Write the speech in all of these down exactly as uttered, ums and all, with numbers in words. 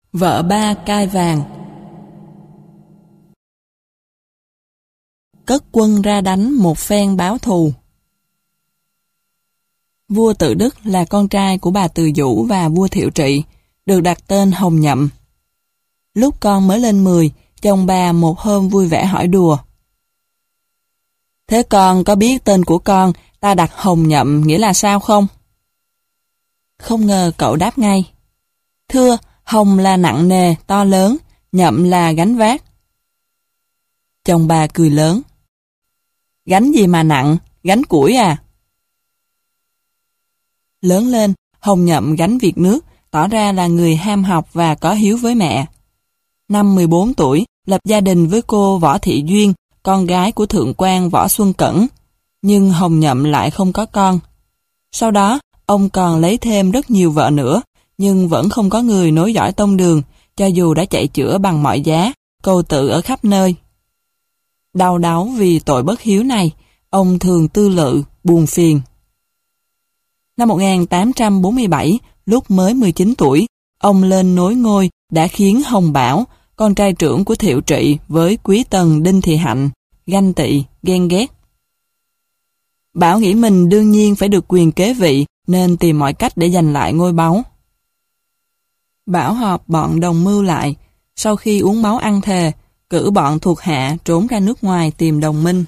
Vợ ba cai vàng. Cất quân ra đánh một phen báo thù. Vua Tự Đức là con trai của bà Từ Dũ và vua Thiệu Trị, được đặt tên Hồng Nhậm. Lúc con mới lên mười, chồng bà một hôm vui vẻ hỏi đùa: "Thế con có biết tên của con ta đặt Hồng Nhậm nghĩa là sao không?" Không ngờ cậu đáp ngay: "Thưa, Hồng là nặng nề, to lớn, Nhậm là gánh vác." Chồng bà cười lớn: "Gánh gì mà nặng, gánh củi à?" Lớn lên, Hồng Nhậm gánh việc nước, tỏ ra là người ham học và có hiếu với mẹ. Năm mười bốn tuổi, lập gia đình với cô Võ Thị Duyên, con gái của thượng quan Võ Xuân Cẩn, nhưng Hồng Nhậm lại không có con. Sau đó, ông còn lấy thêm rất nhiều vợ nữa, nhưng vẫn không có người nối dõi tông đường, cho dù đã chạy chữa bằng mọi giá, cầu tự ở khắp nơi. Đau đáu vì tội bất hiếu này, ông thường tư lự, buồn phiền. Năm một nghìn tám trăm bốn mươi bảy, lúc mới mười chín tuổi, ông lên nối ngôi đã khiến Hồng Bảo, con trai trưởng của Thiệu Trị với quý tần Đinh Thị Hạnh, ganh tị, ghen ghét. Bảo nghĩ mình đương nhiên phải được quyền kế vị nên tìm mọi cách để giành lại ngôi báu. Bảo họp bọn đồng mưu lại, sau khi uống máu ăn thề, cử bọn thuộc hạ trốn ra nước ngoài tìm đồng minh.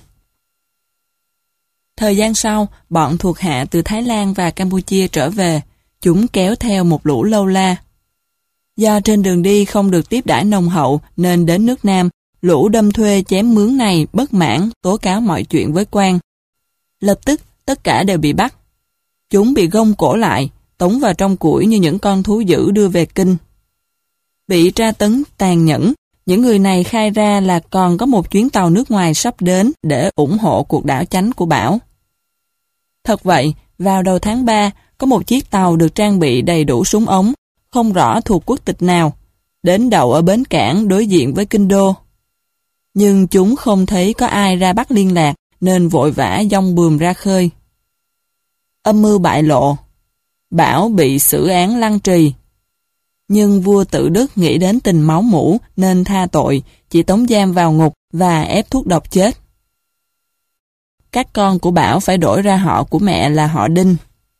Thời gian sau, bọn thuộc hạ từ Thái Lan và Campuchia trở về, chúng kéo theo một lũ lâu la. Do trên đường đi không được tiếp đãi nồng hậu nên đến nước Nam, lũ đâm thuê chém mướn này bất mãn tố cáo mọi chuyện với quan. Lập tức, tất cả đều bị bắt. Chúng bị gông cổ lại, tống vào trong củi như những con thú dữ đưa về kinh. Bị tra tấn tàn nhẫn, những người này khai ra là còn có một chuyến tàu nước ngoài sắp đến để ủng hộ cuộc đảo chánh của Bảo. Thật vậy, vào đầu tháng ba, có một chiếc tàu được trang bị đầy đủ súng ống, không rõ thuộc quốc tịch nào, đến đậu ở bến cảng đối diện với kinh đô. Nhưng chúng không thấy có ai ra bắt liên lạc, nên vội vã dong buồm ra khơi. Âm mưu bại lộ, Bảo bị xử án lăng trì. Nhưng vua Tự Đức nghĩ đến tình máu mủ nên tha tội, chỉ tống giam vào ngục và ép thuốc độc chết. Các con của Bảo phải đổi ra họ của mẹ là họ Đinh.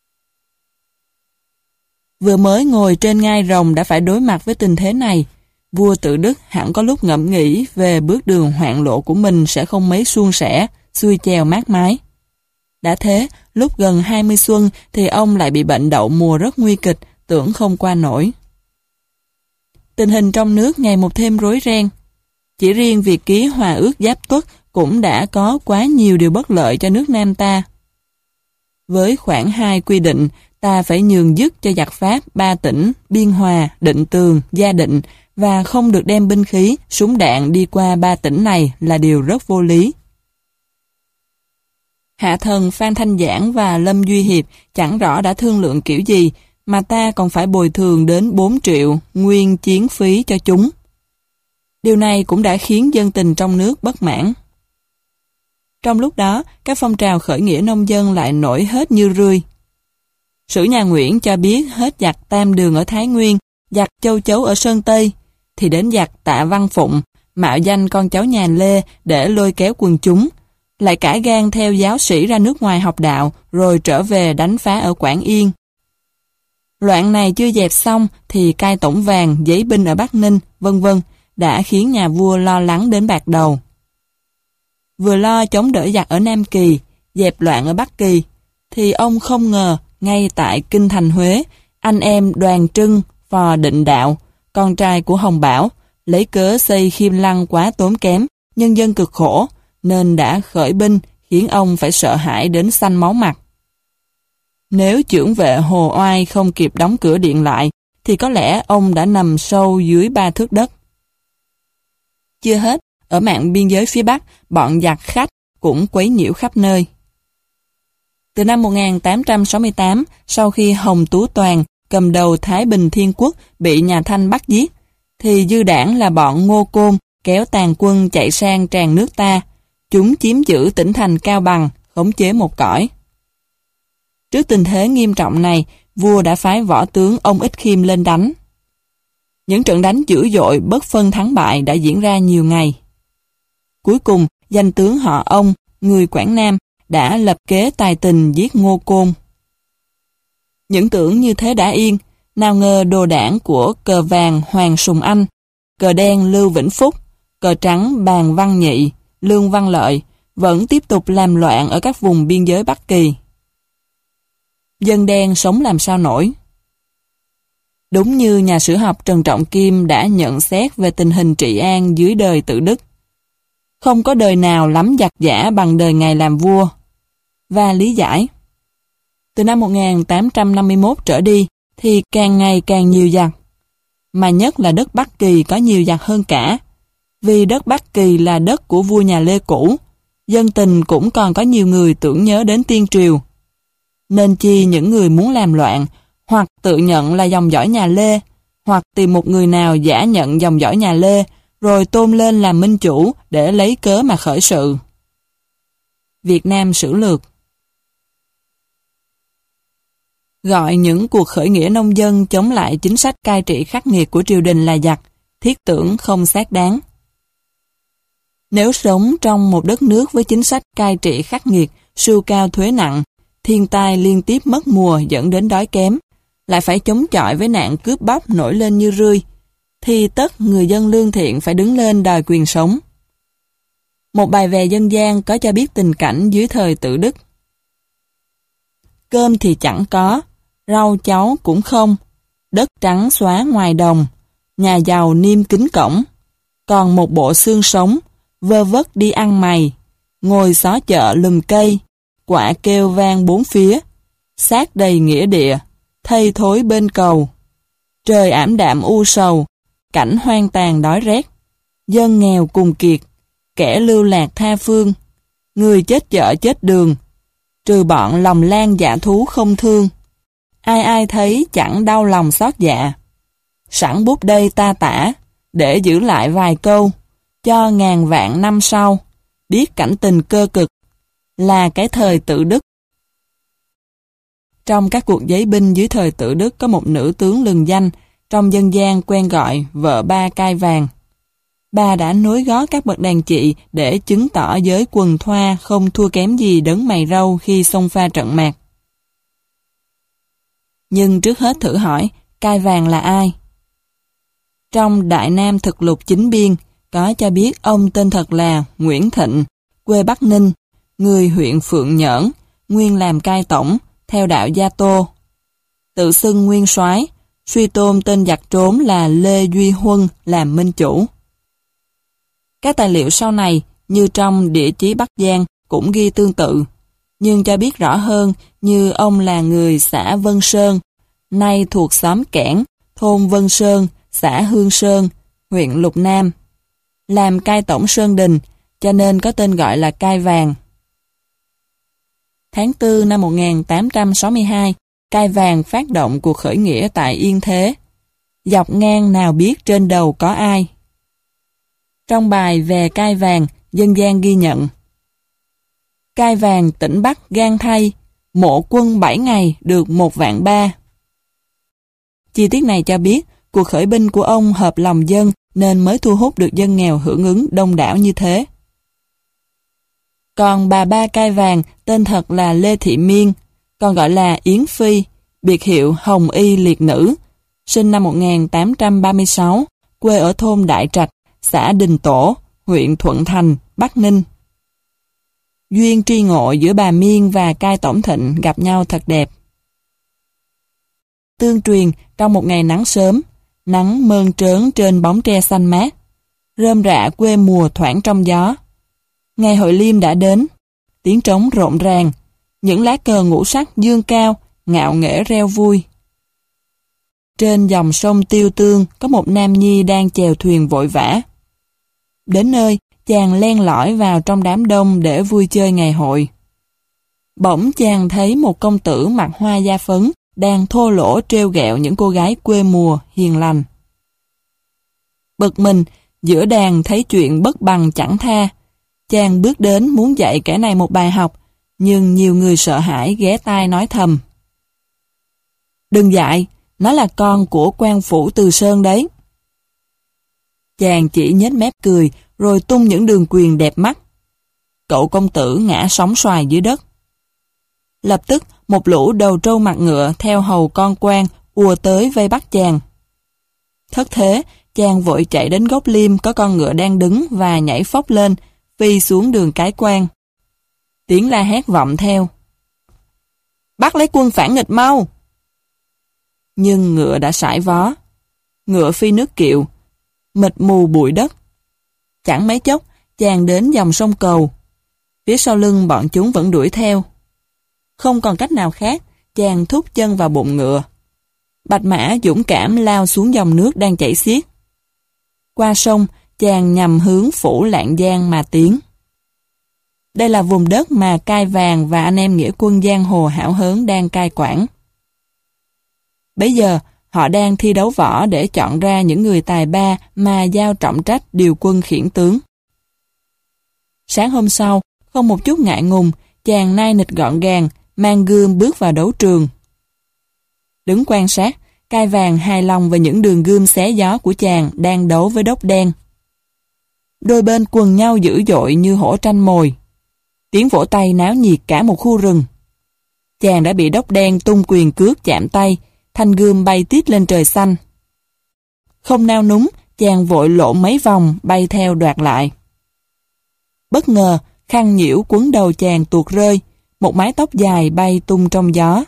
Vừa mới ngồi trên ngai rồng đã phải đối mặt với tình thế này, vua Tự Đức hẳn có lúc ngẫm nghĩ về bước đường hoạn lộ của mình sẽ không mấy suôn sẻ, xuôi chèo mát mái. Đã thế, lúc gần hai mươi xuân thì ông lại bị bệnh đậu mùa rất nguy kịch, tưởng không qua nổi. Tình hình trong nước ngày một thêm rối ren. Chỉ riêng việc ký hòa ước Giáp Tuất cũng đã có quá nhiều điều bất lợi cho nước Nam ta. Với khoản hai quy định, ta phải nhường dứt cho giặc Pháp ba tỉnh Biên Hòa, Định Tường, Gia Định và không được đem binh khí, súng đạn đi qua ba tỉnh này là điều rất vô lý. Hạ thần Phan Thanh Giảng và Lâm Duy Hiệp chẳng rõ đã thương lượng kiểu gì mà ta còn phải bồi thường đến bốn triệu nguyên chiến phí cho chúng. Điều này cũng đã khiến dân tình trong nước bất mãn. Trong lúc đó, các phong trào khởi nghĩa nông dân lại nổi hết như rươi. Sử nhà Nguyễn cho biết hết giặc Tam Đường ở Thái Nguyên, giặc Châu Chấu ở Sơn Tây, thì đến giặc Tạ Văn Phụng, mạo danh con cháu nhà Lê để lôi kéo quần chúng, lại cả gan theo giáo sĩ ra nước ngoài học đạo rồi trở về đánh phá ở Quảng Yên. Loạn này chưa dẹp xong thì cai tổng vàng, giấy binh ở Bắc Ninh, vân vân đã khiến nhà vua lo lắng đến bạc đầu. Vừa lo chống đỡ giặc ở Nam Kỳ, dẹp loạn ở Bắc Kỳ, thì ông không ngờ ngay tại kinh thành Huế, anh em Đoàn Trưng, Phò Định Đạo, con trai của Hồng Bảo, lấy cớ xây Khiêm Lăng quá tốn kém, nhân dân cực khổ, nên đã khởi binh khiến ông phải sợ hãi đến xanh máu mặt. Nếu chưởng vệ Hồ Oai không kịp đóng cửa điện lại, thì có lẽ ông đã nằm sâu dưới ba thước đất. Chưa hết, ở mạn biên giới phía Bắc, bọn giặc khách cũng quấy nhiễu khắp nơi. Từ năm một nghìn tám trăm sáu mươi tám, sau khi Hồng Tú Toàn, cầm đầu Thái Bình Thiên Quốc, bị nhà Thanh bắt giết, thì dư đảng là bọn Ngô Côn kéo tàn quân chạy sang tràn nước ta. Chúng chiếm giữ tỉnh thành Cao Bằng, khống chế một cõi. Trước tình thế nghiêm trọng này, vua đã phái võ tướng ông Ích Khiêm lên đánh. Những trận đánh dữ dội bất phân thắng bại đã diễn ra nhiều ngày. Cuối cùng, danh tướng họ Ông, người Quảng Nam, đã lập kế tài tình giết Ngô Côn. Những tưởng như thế đã yên, nào ngờ đồ đảng của cờ vàng Hoàng Sùng Anh, cờ đen Lưu Vĩnh Phúc, cờ trắng Bàn Văn Nhị, Lương Văn Lợi vẫn tiếp tục làm loạn ở các vùng biên giới Bắc Kỳ. Dân đen sống làm sao nổi. Đúng như nhà sử học Trần Trọng Kim đã nhận xét về tình hình trị an dưới đời Tự Đức. Không có đời nào lắm giặc giả bằng đời Ngài làm vua. Và lý giải. Từ năm một nghìn tám trăm năm mươi mốt trở đi thì càng ngày càng nhiều giặc. Mà nhất là đất Bắc Kỳ có nhiều giặc hơn cả. Vì đất Bắc Kỳ là đất của vua nhà Lê cũ, dân tình cũng còn có nhiều người tưởng nhớ đến tiên triều. Nên chi những người muốn làm loạn, hoặc tự nhận là dòng dõi nhà Lê, hoặc tìm một người nào giả nhận dòng dõi nhà Lê, rồi tôn lên làm minh chủ để lấy cớ mà khởi sự. Việt Nam Sử Lược gọi những cuộc khởi nghĩa nông dân chống lại chính sách cai trị khắc nghiệt của triều đình là giặc, thiết tưởng không xác đáng. Nếu sống trong một đất nước với chính sách cai trị khắc nghiệt, sưu cao thuế nặng, thiên tai liên tiếp mất mùa dẫn đến đói kém, lại phải chống chọi với nạn cướp bóc nổi lên như rươi, thì tất người dân lương thiện phải đứng lên đòi quyền sống. Một bài về dân gian có cho biết tình cảnh dưới thời Tự Đức. Cơm thì chẳng có, rau cháu cũng không, đất trắng xóa ngoài đồng, nhà giàu niêm kính cổng, còn một bộ xương sống, vơ vất đi ăn mày, ngồi xó chợ lùm cây, quạ kêu vang bốn phía, xác đầy nghĩa địa, thây thối bên cầu. Trời ảm đạm u sầu, cảnh hoang tàn đói rét, dân nghèo cùng kiệt, kẻ lưu lạc tha phương, người chết chợ chết đường, trừ bọn lòng lan dạ thú không thương. Ai ai thấy chẳng đau lòng xót dạ. Sẵn bút đây ta tả, để giữ lại vài câu, cho ngàn vạn năm sau, biết cảnh tình cơ cực, là cái thời Tự Đức. Trong các cuộc giấy binh dưới thời Tự Đức có một nữ tướng lừng danh, trong dân gian quen gọi vợ ba cai vàng. Bà đã nối gót các bậc đàn chị để chứng tỏ giới quần thoa không thua kém gì đấng mày râu khi xông pha trận mạc. Nhưng trước hết thử hỏi, cai vàng là ai? Trong Đại Nam Thực Lục Chính Biên, có cho biết ông tên thật là Nguyễn Thịnh, quê Bắc Ninh, người huyện Phượng Nhỡn, nguyên làm cai tổng, theo đạo Gia Tô. Tự xưng nguyên soái, suy tôn tên giặc trốn là Lê Duy Huân làm minh chủ. Các tài liệu sau này, như trong Địa chí Bắc Giang, cũng ghi tương tự, nhưng cho biết rõ hơn như ông là người xã Vân Sơn, nay thuộc xóm Kẽn, thôn Vân Sơn, xã Hương Sơn, huyện Lục Nam. Làm cai tổng Sơn Đình, cho nên có tên gọi là cai vàng. Tháng tư năm một nghìn tám trăm sáu mươi hai, cai vàng phát động cuộc khởi nghĩa tại Yên Thế. Dọc ngang nào biết trên đầu có ai. Trong bài về cai vàng, dân gian ghi nhận: cai vàng tỉnh Bắc gan thay, mộ quân bảy ngày được một vạn ba. Chi tiết này cho biết cuộc khởi binh của ông hợp lòng dân nên mới thu hút được dân nghèo hưởng ứng đông đảo như thế. Còn bà ba cai vàng tên thật là Lê Thị Miên, còn gọi là Yến Phi, biệt hiệu Hồng Y Liệt Nữ, sinh năm một nghìn tám trăm ba mươi sáu, quê ở thôn Đại Trạch, xã Đình Tổ, huyện Thuận Thành, Bắc Ninh. Duyên tri ngộ giữa bà Miên và cai tổng Thịnh gặp nhau thật đẹp. Tương truyền trong một ngày nắng sớm, nắng mơn trớn trên bóng tre xanh mát, rơm rạ quê mùa thoảng trong gió. Ngày hội Liêm đã đến, tiếng trống rộn ràng, những lá cờ ngũ sắc dương cao, ngạo nghễ reo vui. Trên dòng sông Tiêu Tương có một nam nhi đang chèo thuyền vội vã. Đến nơi, chàng len lỏi vào trong đám đông để vui chơi ngày hội. Bỗng chàng thấy một công tử mặc hoa da phấn đang thô lỗ trêu ghẹo những cô gái quê mùa hiền lành. Bực mình, giữa đàn thấy chuyện bất bằng chẳng tha, chàng bước đến muốn dạy kẻ này một bài học, nhưng nhiều người sợ hãi ghé tai nói thầm: đừng dạy, nó là con của quan phủ Từ Sơn đấy. Chàng chỉ nhếch mép cười, rồi tung những đường quyền đẹp mắt. Cậu công tử ngã sóng xoài dưới đất. Lập tức, một lũ đầu trâu mặt ngựa theo hầu con quan ùa tới vây bắt chàng. Thất thế, chàng vội chạy đến gốc liêm có con ngựa đang đứng và nhảy phóc lên, phi xuống đường cái quan. Tiếng la hét vọng theo. Bắt lấy quân phản nghịch mau! Nhưng ngựa đã sải vó. Ngựa phi nước kiệu, mịt mù bụi đất. Chẳng mấy chốc, chàng đến dòng sông Cầu. Phía sau lưng bọn chúng vẫn đuổi theo. Không còn cách nào khác, chàng thúc chân vào bụng ngựa. Bạch mã dũng cảm lao xuống dòng nước đang chảy xiết. Qua sông, chàng nhằm hướng phủ Lạng Giang mà tiến. Đây là vùng đất mà Cai Vàng và anh em nghĩa quân giang hồ hão hớn đang cai quản. Bấy giờ, họ đang thi đấu võ để chọn ra những người tài ba mà giao trọng trách điều quân khiển tướng. Sáng hôm sau, không một chút ngại ngùng, chàng nai nịch gọn gàng, mang gươm bước vào đấu trường. Đứng quan sát, Cai Vàng hài lòng về những đường gươm xé gió của chàng đang đấu với Đốc Đen. Đôi bên quần nhau dữ dội như hổ tranh mồi. Tiếng vỗ tay náo nhiệt cả một khu rừng. Chàng đã bị Đốc Đen tung quyền cước chạm tay, thanh gươm bay tít lên trời xanh. Không nao núng, chàng vội lộn mấy vòng bay theo đoạt lại. Bất ngờ, khăn nhiễu quấn đầu chàng tuột rơi, một mái tóc dài bay tung trong gió.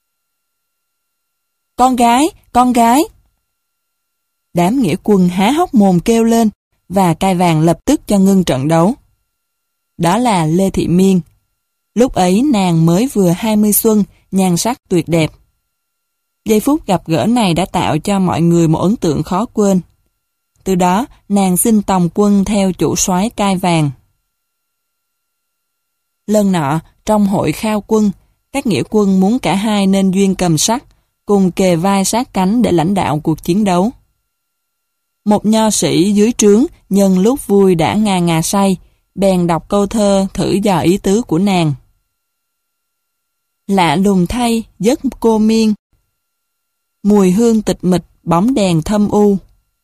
Con gái, con gái! Đám nghĩa quân há hốc mồm kêu lên, và Cai Vàng lập tức cho ngưng trận đấu. Đó là Lê Thị Miên. Lúc ấy nàng mới vừa hai mươi xuân, nhan sắc tuyệt đẹp. Giây phút gặp gỡ này đã tạo cho mọi người một ấn tượng khó quên. Từ đó, nàng xin tòng quân theo chủ soái Cai Vàng. Lần nọ, trong hội khao quân, các nghĩa quân muốn cả hai nên duyên cầm sắt, cùng kề vai sát cánh để lãnh đạo cuộc chiến đấu. Một nho sĩ dưới trướng nhân lúc vui đã ngà ngà say, bèn đọc câu thơ thử dò ý tứ của nàng. Lạ lùng thay, giấc cô miên, mùi hương tịch mịch, bóng đèn thâm u.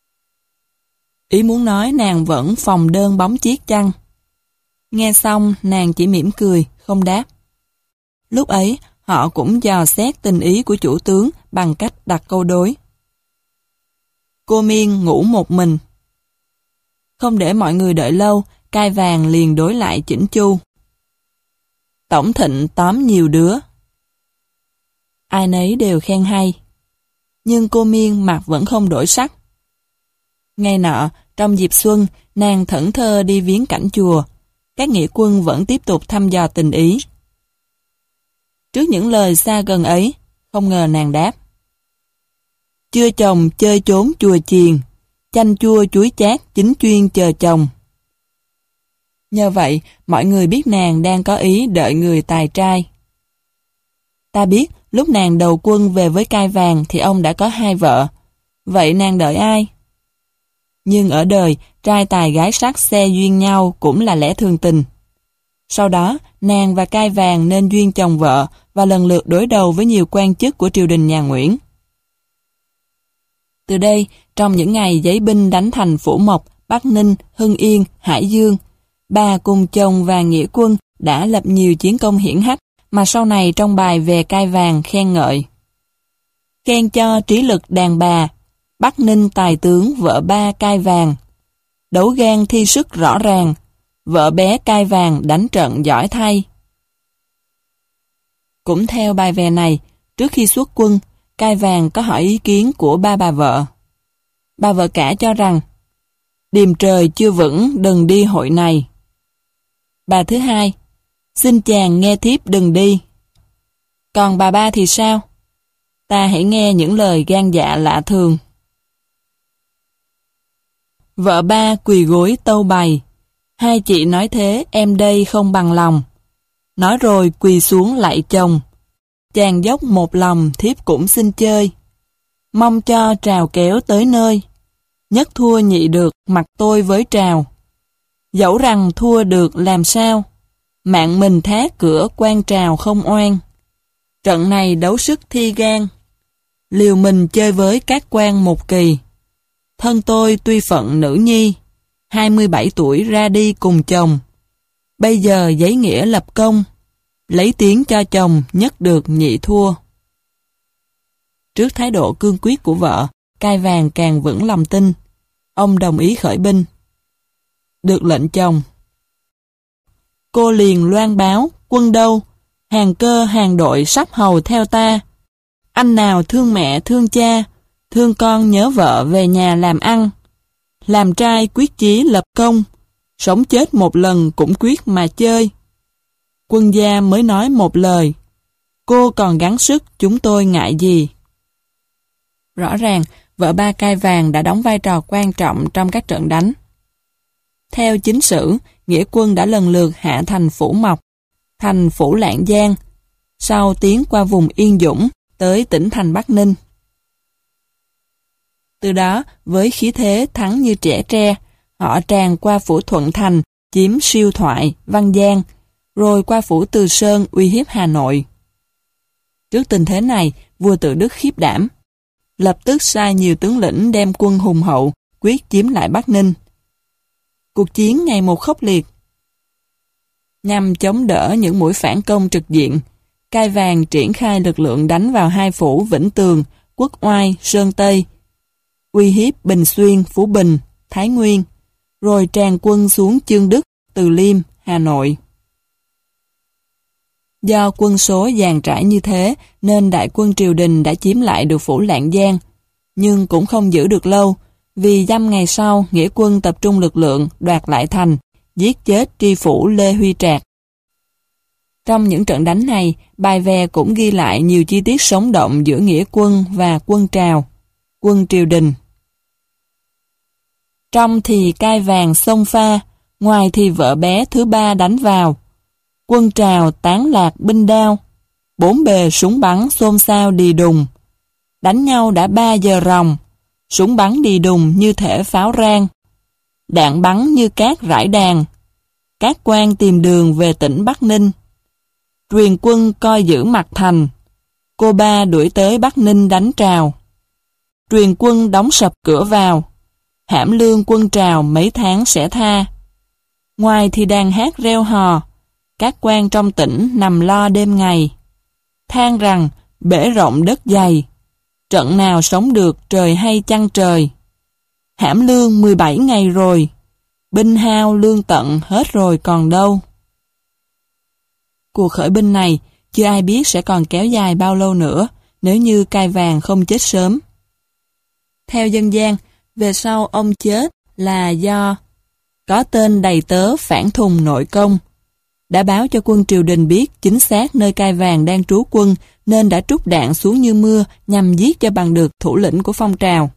Ý muốn nói nàng vẫn phòng đơn bóng chiếc chăng. Nghe xong, nàng chỉ mỉm cười, không đáp. Lúc ấy, họ cũng dò xét tình ý của chủ tướng bằng cách đặt câu đối. Cô Miên ngủ một mình. Không để mọi người đợi lâu, Cai Vàng liền đối lại chỉnh chu. Tổng Thịnh tóm nhiều đứa. Ai nấy đều khen hay. Nhưng cô Miên mặt vẫn không đổi sắc. Ngày nọ, trong dịp xuân, nàng thẫn thơ đi viếng cảnh chùa. Các nghĩa quân vẫn tiếp tục thăm dò tình ý. Trước những lời xa gần ấy, không ngờ nàng đáp. Chưa chồng chơi trốn chùa chiền, chanh chua chuối chát chính chuyên chờ chồng. Nhờ vậy, mọi người biết nàng đang có ý đợi người tài trai. Ta biết, lúc nàng đầu quân về với Cai Vàng thì ông đã có hai vợ. Vậy nàng đợi ai? Nhưng ở đời, trai tài gái sắc xe duyên nhau cũng là lẽ thường tình. Sau đó, nàng và Cai Vàng nên duyên chồng vợ và lần lượt đối đầu với nhiều quan chức của triều đình nhà Nguyễn. Từ đây, trong những ngày giấy binh đánh thành Phủ Mộc, Bắc Ninh, Hưng Yên, Hải Dương, bà cùng chồng và nghĩa quân đã lập nhiều chiến công hiển hách mà sau này trong bài về Cai Vàng khen ngợi. Khen cho trí lực đàn bà, Bắc Ninh tài tướng vợ ba Cai Vàng, đấu gan thi sức rõ ràng, vợ bé Cai Vàng đánh trận giỏi thay. Cũng theo bài về này, trước khi xuất quân, Cai Vàng có hỏi ý kiến của ba bà vợ. Bà vợ cả cho rằng, điềm trời chưa vững đừng đi hội này. Bà thứ hai, xin chàng nghe thiếp đừng đi. Còn bà ba thì sao? Ta hãy nghe những lời gan dạ lạ thường. Vợ ba quỳ gối tâu bày, hai chị nói thế em đây không bằng lòng. Nói rồi quỳ xuống lạy chồng, chàng dốc một lòng thiếp cũng xin chơi. Mong cho trào kéo tới nơi, nhất thua nhị được mặc tôi với trào. Dẫu rằng thua được làm sao, mạng mình thác cửa quan trào không oan. Trận này đấu sức thi gan, liều mình chơi với các quan một kỳ. thân tôi tuy phận nữ nhi, hai mươi bảy tuổi ra đi cùng chồng. Bây giờ giấy nghĩa lập công, lấy tiếng cho chồng nhất được nhị thua. Trước thái độ cương quyết của vợ, Cai Vàng càng vững lòng tin. Ông đồng ý khởi binh. Được lệnh chồng. Cô liền loan báo, quân đâu, hàng cơ hàng đội sắp hầu theo ta. Anh nào thương mẹ thương cha, thương con nhớ vợ về nhà làm ăn. Làm trai quyết chí lập công, sống chết một lần cũng quyết mà chơi. Quân gia mới nói một lời, cô còn gắng sức chúng tôi ngại gì. Rõ ràng, vợ ba Cai Vàng đã đóng vai trò quan trọng trong các trận đánh. Theo chính sử, nghĩa quân đã lần lượt hạ thành Phủ Mộc, thành Phủ Lạng Giang, sau tiến qua vùng Yên Dũng tới tỉnh thành Bắc Ninh. Từ đó, với khí thế thắng như trẻ tre, họ tràn qua Phủ Thuận Thành, chiếm Siêu Thoại, Văn Giang, rồi qua Phủ Từ Sơn uy hiếp Hà Nội. Trước tình thế này, vua Tự Đức khiếp đảm, lập tức sai nhiều tướng lĩnh đem quân hùng hậu, quyết chiếm lại Bắc Ninh. Cuộc chiến ngày một khốc liệt. Nhằm chống đỡ những mũi phản công trực diện, Cai Vàng triển khai lực lượng đánh vào hai phủ Vĩnh Tường, Quốc Oai, Sơn Tây, uy hiếp Bình Xuyên, Phú Bình, Thái Nguyên, rồi tràn quân xuống Chương Đức, Từ Liêm, Hà Nội. Do quân số dàn trải như thế nên đại quân triều đình đã chiếm lại được phủ Lạng Giang, nhưng cũng không giữ được lâu, vì dăm ngày sau nghĩa quân tập trung lực lượng đoạt lại thành, giết chết tri phủ Lê Huy Trạc. Trong những trận đánh này, bài vè cũng ghi lại nhiều chi tiết sống động giữa nghĩa quân và quân Trào, quân triều đình. Trong thì Cai Vàng xông pha, ngoài thì vợ bé thứ ba đánh vào. Quân Trào tán lạc binh đao, bốn bề súng bắn xôn xao đì đùng. Đánh nhau đã ba giờ ròng, súng bắn đì đùng như thể pháo rang. Đạn bắn như cát rải đàn. Các quan tìm đường về tỉnh Bắc Ninh. Truyền quân coi giữ mặt thành. Cô ba đuổi tới Bắc Ninh đánh Trào. Truyền quân đóng sập cửa vào. Hãm lương quân Trào mấy tháng sẽ tha. Ngoài thì đàn hát reo hò. Các quan trong tỉnh nằm lo đêm ngày. Than rằng bể rộng đất dày. Trận nào sống được trời hay chăng trời. Hãm lương mười bảy ngày rồi. Binh hao lương tận hết rồi còn đâu. Cuộc khởi binh này chưa ai biết sẽ còn kéo dài bao lâu nữa nếu như Cai Vàng không chết sớm. Theo dân gian, về sau ông chết là do có tên đầy tớ phản thùng nội công. Đã báo cho quân triều đình biết chính xác nơi Cai Vàng đang trú quân nên đã trút đạn xuống như mưa nhằm giết cho bằng được thủ lĩnh của phong trào.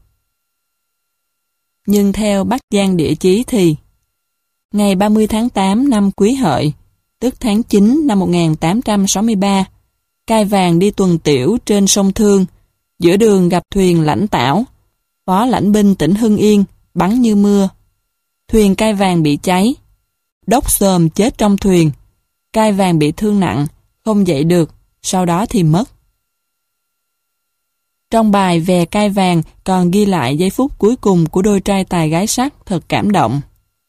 Nhưng theo Bắc Giang Địa Chí thì ngày ba mươi tháng tám năm Quý Hợi, tức tháng chín năm một nghìn tám trăm sáu mươi ba, Cai Vàng đi tuần tiểu trên sông Thương, giữa đường gặp thuyền Lãnh Tảo, phó lãnh binh tỉnh Hưng Yên, bắn như mưa. Thuyền Cai Vàng bị cháy, Đốc Xồm chết trong thuyền, Cai Vàng bị thương nặng, không dậy được, sau đó thì mất. Trong bài về Cai Vàng còn ghi lại giây phút cuối cùng của đôi trai tài gái sắc thật cảm động.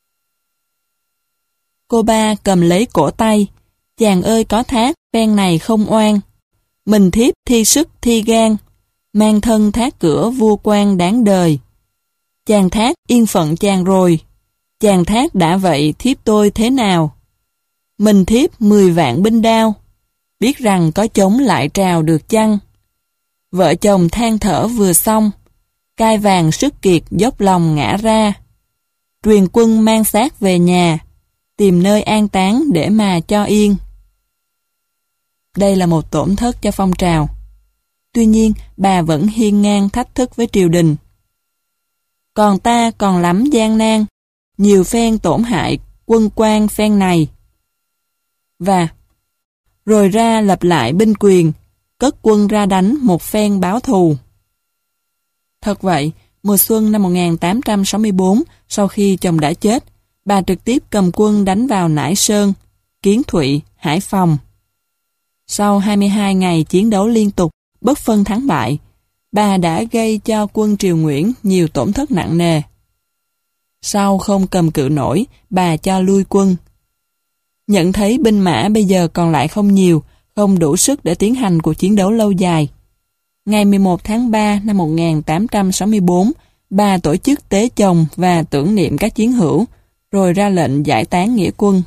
Cô ba cầm lấy cổ tay, chàng ơi có thác, phen này không oan. Mình thiếp thi sức thi gan, mang thân thác cửa vua quan đáng đời. Chàng thác yên phận chàng rồi, chàng thác đã vậy thiếp tôi thế nào? Mình thiếp mười vạn binh đao, biết rằng có chống lại Trào được chăng? Vợ chồng than thở vừa xong, Cai Vàng sức kiệt dốc lòng ngã ra. Truyền quân mang xác về nhà, tìm nơi an táng để mà cho yên. Đây là một tổn thất cho phong trào. Tuy nhiên, bà vẫn hiên ngang thách thức với triều đình. Còn ta còn lắm gian nan, nhiều phen tổn hại quân quan phen này. Và rồi ra lập lại binh quyền, cất quân ra đánh một phen báo thù. Thật vậy, mùa xuân năm một nghìn tám trăm sáu mươi tư, sau khi chồng đã chết, bà trực tiếp cầm quân đánh vào Nải Sơn, Kiến Thụy, Hải Phòng. Sau hai mươi hai ngày chiến đấu liên tục, bất phân thắng bại, bà đã gây cho quân Triều Nguyễn nhiều tổn thất nặng nề. Sau không cầm cự nổi, bà cho lui quân. Nhận thấy binh mã bây giờ còn lại không nhiều, không đủ sức để tiến hành cuộc chiến đấu lâu dài. Ngày mười một tháng ba năm một nghìn tám trăm sáu mươi tư, bà tổ chức tế chồng và tưởng niệm các chiến hữu, rồi ra lệnh giải tán nghĩa quân.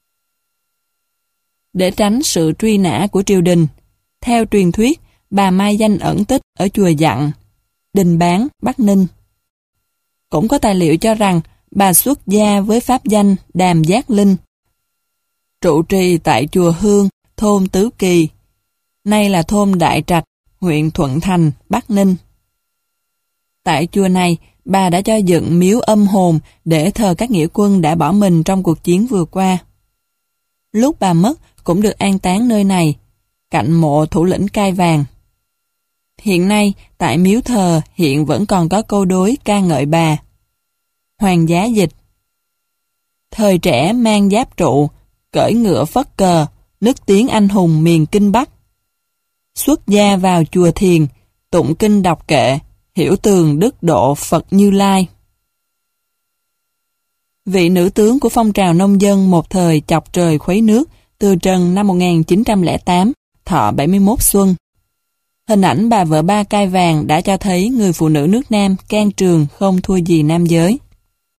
Để tránh sự truy nã của triều đình, theo truyền thuyết, bà mai danh ẩn tích ở chùa Dặn, Đình Bán, Bắc Ninh. Cũng có tài liệu cho rằng bà xuất gia với pháp danh Đàm Giác Linh, trụ trì tại chùa Hương, thôn Tứ Kỳ, nay là thôn Đại Trạch, huyện Thuận Thành, Bắc Ninh. Tại chùa này, bà đã cho dựng miếu âm hồn để thờ các nghĩa quân đã bỏ mình trong cuộc chiến vừa qua. Lúc bà mất cũng được an táng nơi này, cạnh mộ thủ lĩnh Cai Vàng. Hiện nay, tại miếu thờ hiện vẫn còn có câu đối ca ngợi bà. Hoàng Giá dịch: thời trẻ mang giáp trụ, cởi ngựa phất cờ, nức tiếng anh hùng miền Kinh Bắc. Xuất gia vào chùa Thiền, tụng kinh đọc kệ, hiểu tường đức độ Phật Như Lai. Vị nữ tướng của phong trào nông dân một thời chọc trời khuấy nước, từ trần năm một nghìn chín trăm lẻ tám, thọ bảy mươi mốt xuân. Hình ảnh bà vợ ba Cai Vàng đã cho thấy người phụ nữ nước Nam can trường không thua gì nam giới.